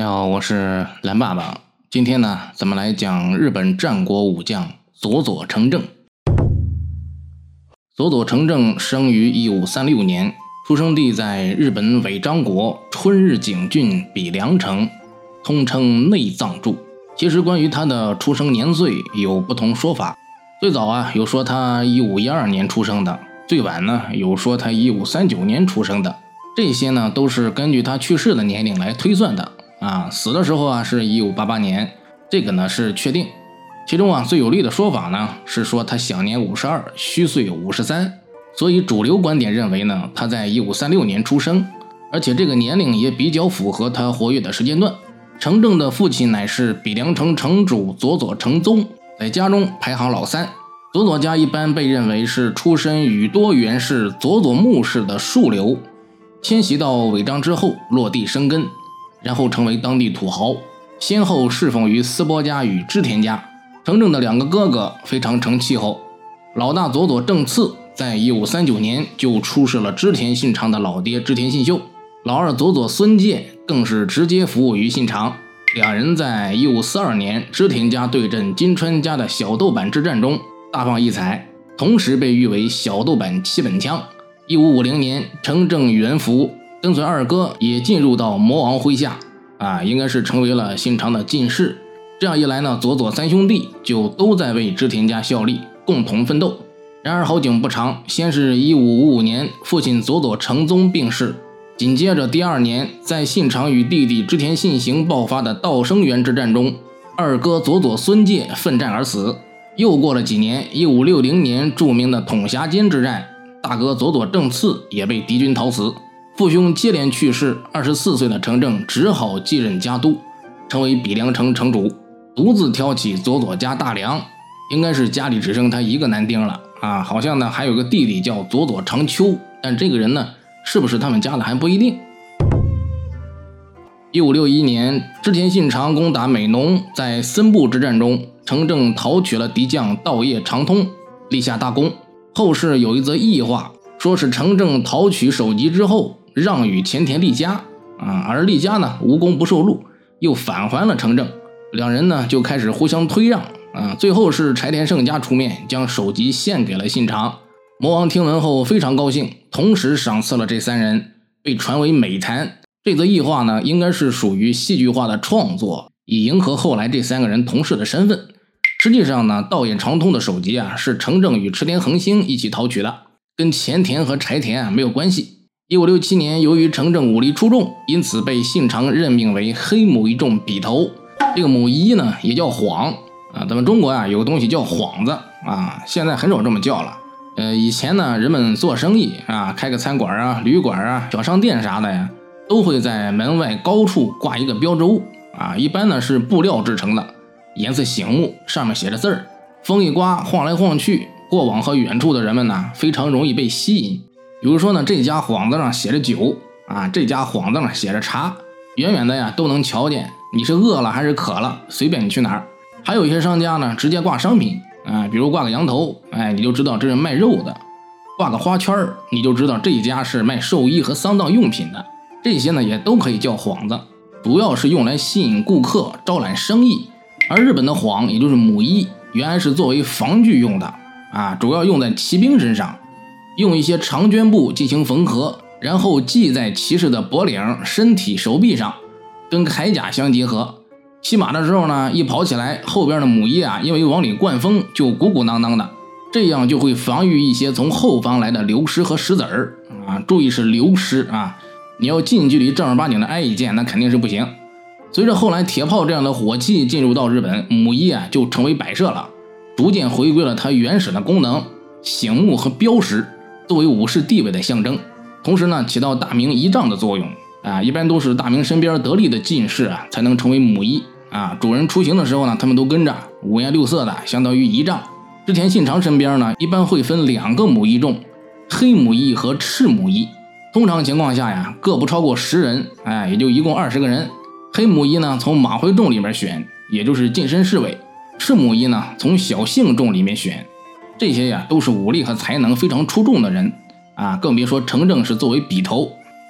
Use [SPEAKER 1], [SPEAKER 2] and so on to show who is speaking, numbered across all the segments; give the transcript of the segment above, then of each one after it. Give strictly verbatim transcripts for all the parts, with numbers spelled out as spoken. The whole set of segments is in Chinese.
[SPEAKER 1] 家好，我是蓝爸爸。今天呢，咱们来讲日本战国武将佐佐成政。佐佐成政生于一五三六年，出生地在日本尾张国春日井郡比良城，通称内藏柱。其实关于他的出生年岁有不同说法，最早啊有说他一五一二年出生的，最晚呢有说他一五三九年出生的。这些呢都是根据他去世的年龄来推算的啊，死的时候啊是一五八八年，这个呢是确定。其中啊最有力的说法呢是说他享年五十二，虚岁五十三，所以主流观点认为呢他在一五三六年出生，而且这个年龄也比较符合他活跃的时间段。成政的父亲乃是比良城城主佐佐成宗，在家中排行老三。佐佐家一般被认为是出身宇多源氏佐佐木氏的庶流，迁徙到尾张之后落地生根，然后成为当地土豪，先后侍奉于斯波家与织田家。成政的两个哥哥非常成气候，老大佐佐正次在一五三九年就出仕了织田信长的老爹织田信秀，老二佐佐孙介更是直接服务于信长。两人在一五四二年织田家对阵金川家的小豆板之战中大放异彩，同时被誉为小豆板七本枪。一五五零年成政元服，跟随二哥也进入到魔王麾下啊，应该是成为了信长的近侍。这样一来呢，佐佐三兄弟就都在为织田家效力，共同奋斗。然而好景不长，先是一五五五年父亲佐佐成宗病逝，紧接着第二年在信长与弟弟织田信行爆发的稻生园之战中，二哥佐佐孙介奋战而死。又过了几年，一五六零年著名的统辖间之战，大哥佐佐正次也被敌军讨死，父兄接连去世，二十四岁的成政只好继任家督，成为比良城城主，独自挑起佐佐家大梁。应该是家里只剩他一个男丁了啊，好像呢还有个弟弟叫佐佐长秋，但这个人呢是不是他们家的还不一定。一五六一年织田信长攻打美浓，在森部之战中成政讨取了敌将稻叶长通，立下大功。后世有一则异话，说是成政讨取首级之后让与前田利家啊，而利家呢无功不受禄，又返还了成政，两人呢就开始互相推让啊，最后是柴田胜家出面将首级献给了信长。魔王听闻后非常高兴，同时赏赐了这三人，被传为美谈。这则异话呢应该是属于戏剧化的创作，以迎合后来这三个人同事的身份。实际上呢，稻叶长通的首级啊是成政与池田恒星一起讨取的，跟前田和柴田啊没有关系。一五六七年，由于成政武力出众，因此被信长任命为黑母一众笔头。这个母一呢也叫晃啊，咱们中国啊有个东西叫幌子啊，现在很少这么叫了。呃，以前呢人们做生意啊，开个餐馆啊、旅馆啊、小商店啥的呀，都会在门外高处挂一个标志物啊，一般呢是布料制成的，颜色醒目，上面写着字儿，风一刮晃来晃去，过往和远处的人们呢非常容易被吸引。比如说呢，这家幌子上写着酒啊，这家幌子上写着茶，远远的呀都能瞧见你是饿了还是渴了，随便你去哪儿。还有一些商家呢直接挂商品啊，比如挂个羊头，哎，你就知道这是卖肉的；挂个花圈，你就知道这一家是卖寿衣和丧葬用品的。这些呢也都可以叫幌子，主要是用来吸引顾客，招揽生意。而日本的幌，也就是母衣，原来是作为防具用的啊，主要用在骑兵身上，用一些长绢布进行缝合，然后系在骑士的脖领、身体、手臂上，跟铠甲相结合。骑马的时候呢，一跑起来，后边的母衣啊，因为往里灌风，就鼓鼓囊囊的，这样就会防御一些从后方来的流尸和石子儿啊。注意是流尸啊，你要近距离正儿八经的挨一剑，那肯定是不行。随着后来铁炮这样的火器进入到日本，母衣啊就成为摆设了，逐渐回归了它原始的功能，醒目和标识，作为武士地位的象征，同时呢起到大明仪仗的作用啊。一般都是大明身边得力的进士啊才能成为母衣啊，主人出行的时候呢，他们都跟着，五颜六色的，相当于仪仗。织田信长身边呢，一般会分两个母衣众，黑母衣和赤母衣。通常情况下呀，各不超过十人，哎，也就一共二十个人。黑母衣呢，从马会众里面选，也就是近身侍卫；赤母衣呢，从小姓众里面选。这些呀，都是武力和才能非常出众的人啊，更别说成政是作为笔头，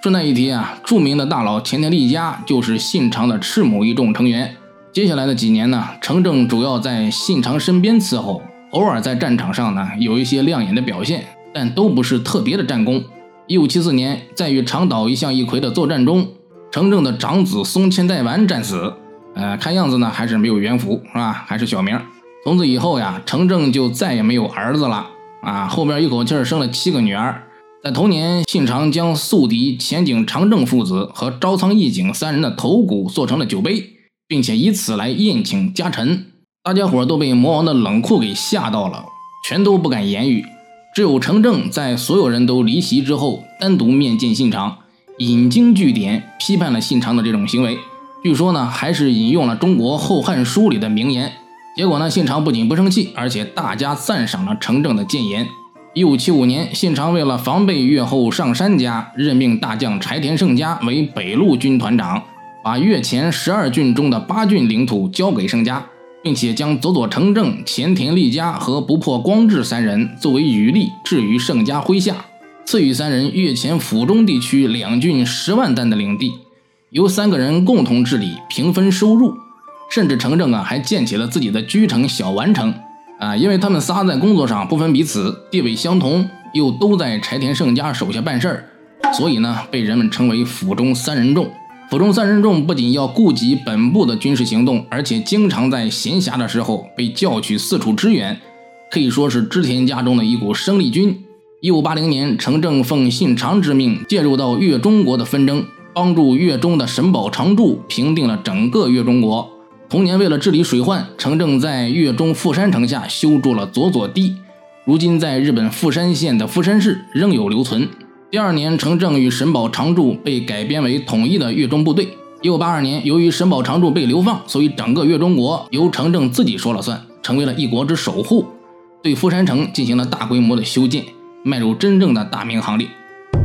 [SPEAKER 1] 顺带一提啊，著名的大佬前田利家就是信长的赤母一众成员。接下来的几年呢，程正主要在信长身边伺候，偶尔在战场上呢有一些亮眼的表现，但都不是特别的战功。一五七四年，在与长岛一向一揆的作战中，程正的长子松千代丸战死，呃，看样子呢还是没有元服，是吧？还是小名。从此以后呀，程正就再也没有儿子了啊，后边一口气生了七个女儿。在同年，信长将宿敌前景长政父子和朝仓义景三人的头骨做成了酒杯，并且以此来宴请家臣。大家伙都被魔王的冷酷给吓到了，全都不敢言语。只有程正在所有人都离席之后，单独面见信长，引经据典批判了信长的这种行为。据说呢，还是引用了中国《后汉书》里的名言。结果呢，信长不仅不生气，而且大加赞赏了程正的谏言。一五七五年，信长为了防备越后上杉家，任命大将柴田胜家为北路军团长，把越前十二郡中的八郡领土交给胜家，并且将佐佐成政、前田利家和不破光治三人作为羽吏置于胜家麾下，赐予三人越前府中地区两郡十万担的领地，由三个人共同治理，平分收入。甚至成正啊还建起了自己的居城小丸城啊，因为他们仨在工作上不分彼此，地位相同，又都在柴田胜家手下办事儿，所以呢被人们称为府中三人众。府中三人众不仅要顾及本部的军事行动，而且经常在闲暇的时候被叫去四处支援，可以说是织田家中的一股生力军。一五八零年，成正奉信长之命介入到越中国的纷争，帮助越中的神保长助平定了整个越中国。同年，为了治理水患，成正在越中富山城下修筑了佐佐堤，如今在日本富山县的富山市仍有留存。第二年，成正与神保长助被改编为统一的越中部队。一五八二年，由于神保长助被流放，所以整个越中国由成正自己说了算，成为了一国之守护，对富山城进行了大规模的修建，迈入真正的大明行列。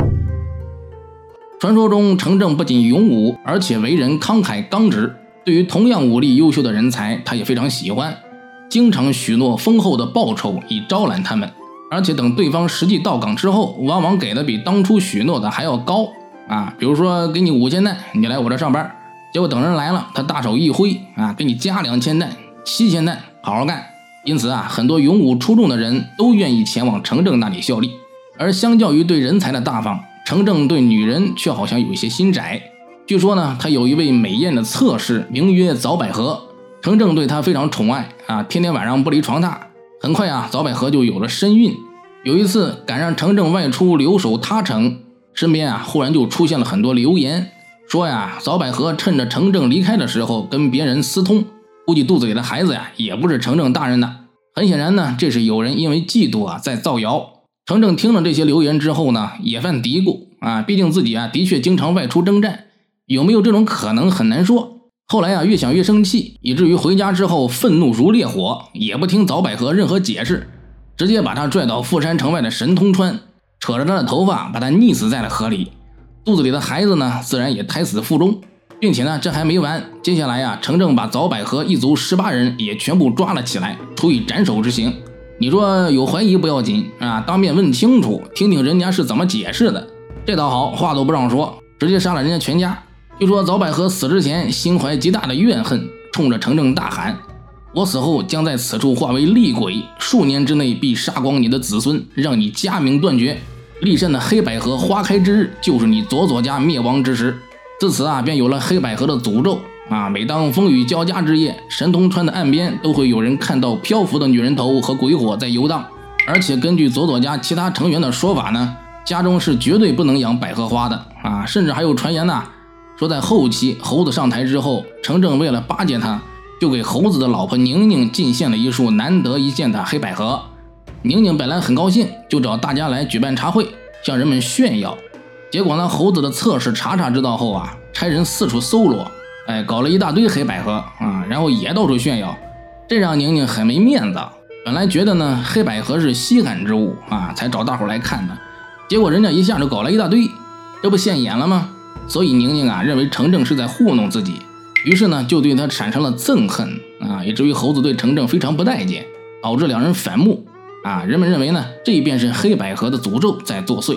[SPEAKER 1] 传说中，成正不仅勇武，而且为人慷慨刚直，对于同样武力优秀的人才，他也非常喜欢，经常许诺丰厚的报酬以招揽他们，而且等对方实际到岗之后，往往给的比当初许诺的还要高啊！比如说给你五千担，你来我这上班，结果等人来了，他大手一挥啊，给你加两千担、七千担，好好干。因此啊，很多勇武出众的人都愿意前往成正那里效力。而相较于对人才的大方，成正对女人却好像有一些心窄。据说呢，他有一位美艳的侧室，名曰早百合。成正对她非常宠爱啊，天天晚上不离床榻。很快啊，早百合就有了身孕。有一次赶上成正外出留守他城，身边啊忽然就出现了很多流言，说呀，早百合趁着成正离开的时候跟别人私通，估计肚子里的孩子呀也不是成正大人的。很显然呢，这是有人因为嫉妒啊在造谣。成正听了这些流言之后呢，也犯嘀咕啊，毕竟自己啊的确经常外出征战，有没有这种可能很难说。后来啊越想越生气，以至于回家之后愤怒如烈火，也不听早百合任何解释，直接把他拽到富山城外的神通川，扯着他的头发把他溺死在了河里。肚子里的孩子呢自然也胎死腹中，并且呢这还没完，接下来啊成正把早百合一族十八人也全部抓了起来，处以斩首之刑。你说有怀疑不要紧啊，当面问清楚，听听人家是怎么解释的。这倒好，话都不让说，直接杀了人家全家。据说早百合死之前心怀极大的怨恨，冲着成正大喊，我死后将在此处化为厉鬼，数年之内必杀光你的子孙，让你家名断绝。立山的黑百合花开之日，就是你佐佐家灭亡之时。自此啊便有了黑百合的诅咒啊！每当风雨交加之夜，神通川的岸边都会有人看到漂浮的女人头和鬼火在游荡。而且根据佐佐家其他成员的说法呢，家中是绝对不能养百合花的啊！甚至还有传言呐、啊，说在后期猴子上台之后，成正为了巴结他，就给猴子的老婆宁宁进献了一束难得一见的黑百合。宁宁本来很高兴，就找大家来举办茶会，向人们炫耀。结果呢，猴子的侧室查查知道后啊，差人四处搜罗，哎，搞了一大堆黑百合啊，然后也到处炫耀，这让宁宁很没面子。本来觉得呢黑百合是稀罕之物啊，才找大伙来看的，结果人家一下就搞了一大堆，这不现眼了吗？所以宁宁啊认为成正是在糊弄自己，于是呢就对他产生了憎恨啊，以至于猴子对成正非常不待见，导致两人反目啊。人们认为呢这便是黑百合的诅咒在作祟。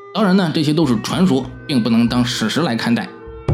[SPEAKER 1] 当然呢，这些都是传说，并不能当史实来看待。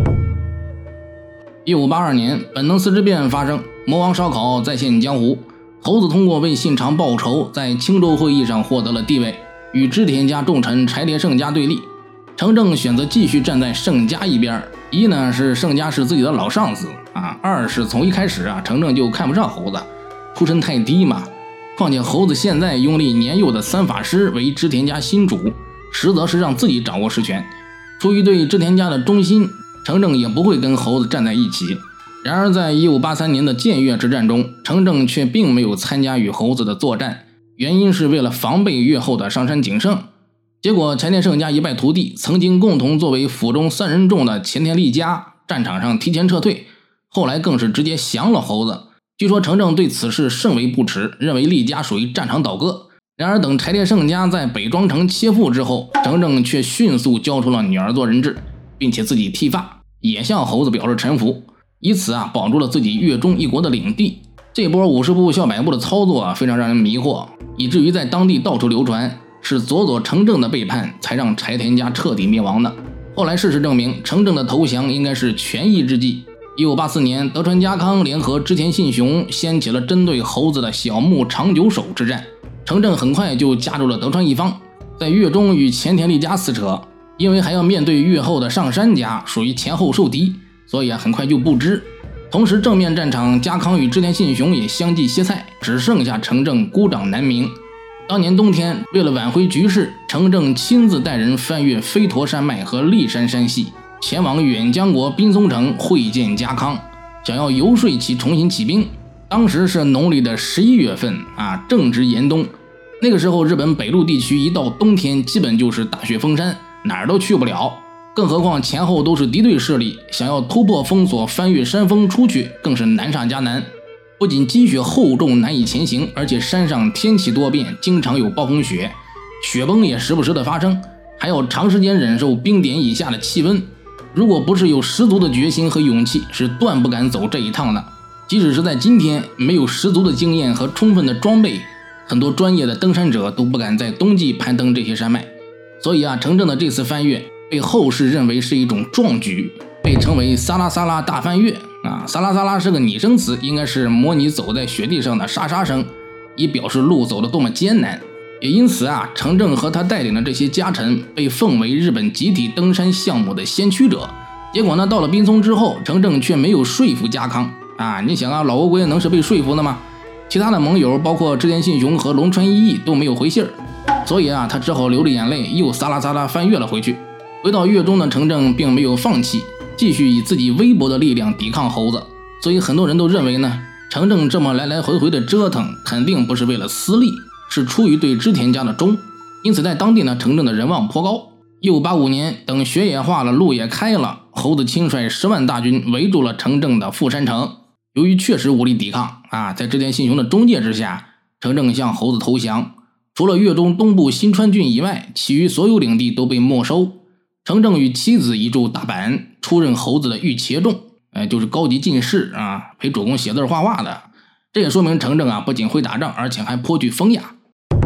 [SPEAKER 1] 一五八二年，本能寺之变发生，魔王烧烤再现江湖。猴子通过为信长报仇，在青州会议上获得了地位，与织田家重臣柴田胜家对立。程正选择继续站在胜家一边，一呢是胜家是自己的老上司啊，二是从一开始啊，程正就看不上猴子，出身太低嘛。况且猴子现在拥立年幼的三法师为织田家新主，实则是让自己掌握实权。出于对织田家的忠心，程正也不会跟猴子站在一起。然而在一五八三年的建越之战中，程正却并没有参加与猴子的作战，原因是为了防备越后的上山景胜。结果柴田胜家一败涂地，曾经共同作为府中三人众的前田利家战场上提前撤退，后来更是直接降了猴子。据说程正对此事甚为不耻，认为利家属于战场倒戈。然而等柴田胜家在北庄城切腹之后，程正却迅速交出了女儿做人质，并且自己剃发，也向猴子表示臣服，以此啊保住了自己越中一国的领地。这波五十步笑百步的操作啊，非常让人迷惑，以至于在当地到处流传是佐佐程正的背叛才让柴田家彻底灭亡的。后来事实证明，程正的投降应该是权宜之计。一五八四年，德川家康联合织田信雄掀起了针对猴子的小牧长久手之战，程正很快就加入了德川一方，在越中与前田利家撕扯，因为还要面对越后的上杉家，属于前后受敌，所以啊很快就不支。同时正面战场，家康与织田信雄也相继歇菜，只剩下程正孤掌难鸣。当年冬天，为了挽回局势，程正亲自带人翻越飞驼山脉和立山山系，前往远江国滨松城会见家康，想要游说其重新起兵。当时是农历的十一月份啊，正值严冬。那个时候日本北陆地区一到冬天基本就是大雪封山，哪儿都去不了，更何况前后都是敌对势力，想要突破封锁翻越山峰出去更是难上加难。不仅积雪厚重难以前行，而且山上天气多变，经常有暴风雪，雪崩也时不时的发生，还要长时间忍受冰点以下的气温。如果不是有十足的决心和勇气，是断不敢走这一趟的。即使是在今天，没有十足的经验和充分的装备，很多专业的登山者都不敢在冬季攀登这些山脉。所以啊，程正的这次翻越被后世认为是一种壮举，被称为撒拉撒拉大翻越啊。撒拉撒拉是个拟声词，应该是模拟走在雪地上的沙沙声，以表示路走得多么艰难。也因此啊，程正和他带领的这些家臣被奉为日本集体登山项目的先驱者。结果呢，到了滨松之后，程正却没有说服家康啊。你想啊，老乌龟能是被说服的吗？其他的盟友包括织田信雄和龙川一义都没有回信儿，所以啊，他只好流着眼泪又撒拉撒拉翻越了回去。回到越中的程正并没有放弃，继续以自己微薄的力量抵抗猴子。所以很多人都认为呢，程正这么来来回回的折腾，肯定不是为了私利，是出于对织田家的忠。因此在当地呢，程正的人望颇高。一五八五年，等雪也化了，路也开了，猴子亲率十万大军围住了程正的富山城。由于确实无力抵抗啊，在织田信雄的中介之下，程正向猴子投降。除了越中东部新川郡以外，其余所有领地都被没收。程正与妻子移驻大阪，出任猴子的御茄重，哎，就是高级进士啊，陪主公写字画画的。这也说明程正啊，不仅会打仗，而且还颇具风雅。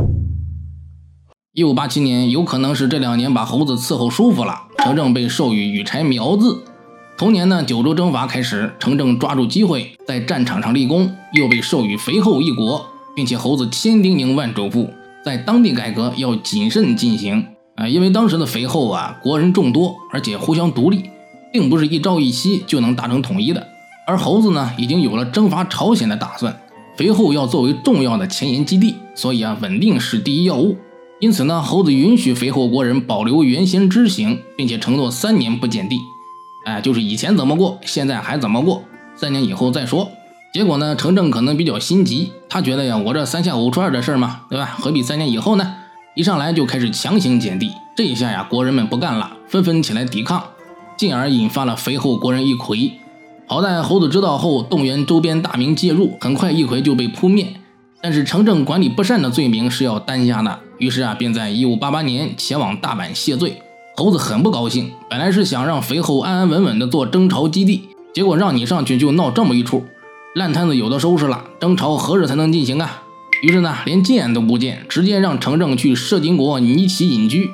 [SPEAKER 1] 一五八七年，有可能是这两年把猴子伺候舒服了，程正被授予羽柴苗字。同年呢，九州征伐开始，程正抓住机会在战场上立功，又被授予肥后一国，并且猴子千叮咛万嘱咐，在当地改革要谨慎进行啊，因为当时的肥后啊，国人众多，而且互相独立，并不是一朝一夕就能达成统一的。而猴子呢，已经有了征伐朝鲜的打算，肥后要作为重要的前沿基地，所以啊，稳定是第一要务。因此呢，猴子允许肥后国人保留原先之行，并且承诺三年不减地。哎，就是以前怎么过，现在还怎么过，三年以后再说。结果呢，程正可能比较心急，他觉得呀，我这三下五除二的事嘛，对吧？何必三年以后呢？一上来就开始强行减地，这一下呀，国人们不干了，纷纷起来抵抗，进而引发了肥后国人一揆。好在猴子知道后，动员周边大名介入，很快一揆就被扑灭。但是程正管理不善的罪名是要担下的，于是啊，便在一五八八年前往大阪谢罪。猴子很不高兴，本来是想让肥后安安稳稳的做征朝基地，结果让你上去就闹这么一出，烂摊子有的收拾了，征朝何日才能进行啊？于是呢，连见都不见，直接让程正去摄津国尼崎隐居。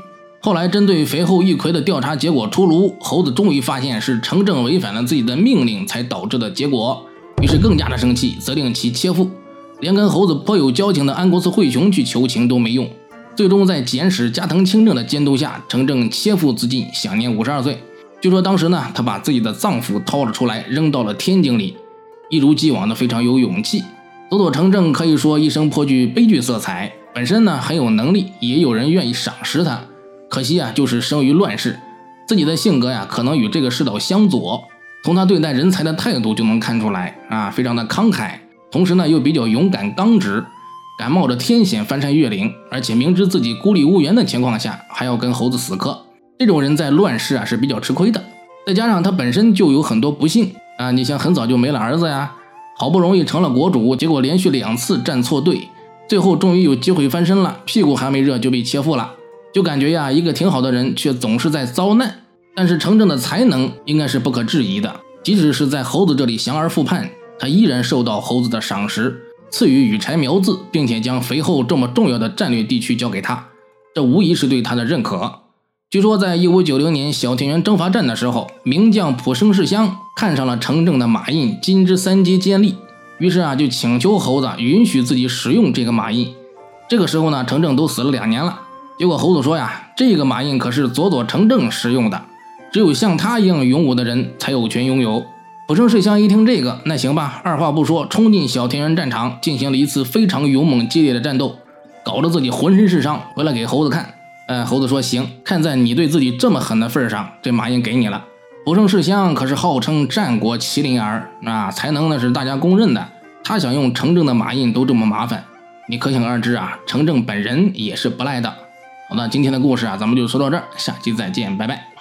[SPEAKER 1] 后来针对肥后一揆的调查结果出炉，猴子终于发现是程正违反了自己的命令才导致的结果，于是更加的生气，责令其切腹。连跟猴子颇有交情的安国寺惠雄去求情都没用，最终在简史加藤清正的监督下，程正切腹自尽，享年五十二岁。据说当时呢，他把自己的脏腑掏了出来，扔到了天井里，一如既往的非常有勇气。佐佐程正可以说一生颇具悲剧色彩，本身呢很有能力，也有人愿意赏识他。可惜啊，就是生于乱世，自己的性格呀，可能与这个世道相左。从他对待人才的态度就能看出来啊，非常的慷慨，同时呢又比较勇敢刚直，敢冒着天险翻山越岭，而且明知自己孤立无援的情况下，还要跟猴子死磕。这种人在乱世啊是比较吃亏的。再加上他本身就有很多不幸啊，你像很早就没了儿子呀，好不容易成了国主，结果连续两次站错队，最后终于有机会翻身了，屁股还没热就被切腹了。就感觉呀，一个挺好的人却总是在遭难。但是程正的才能应该是不可质疑的，即使是在猴子这里降而复叛，他依然受到猴子的赏识，赐予羽柴苗字，并且将肥后这么重要的战略地区交给他，这无疑是对他的认可。据说在一五九零年小田原征伐战的时候，名将浦生世香看上了程正的马印金之三阶尖利，于是啊就请求猴子允许自己使用这个马印。这个时候呢，程正都死了两年了。结果猴子说呀，这个马印可是佐佐程正使用的，只有像他一样勇武的人才有权拥有。浦生世香一听这个，那行吧，二话不说冲进小田原战场，进行了一次非常勇猛激烈的战斗，搞得自己浑身是伤，回来给猴子看。呃，猴子说行，看在你对自己这么狠的份上，这马印给你了。浦生世香可是号称战国麒麟儿啊，才能那是大家公认的，他想用程正的马印都这么麻烦，你可想而知啊，程正本人也是不赖的。好的，今天的故事啊，咱们就说到这儿，下期再见，拜拜。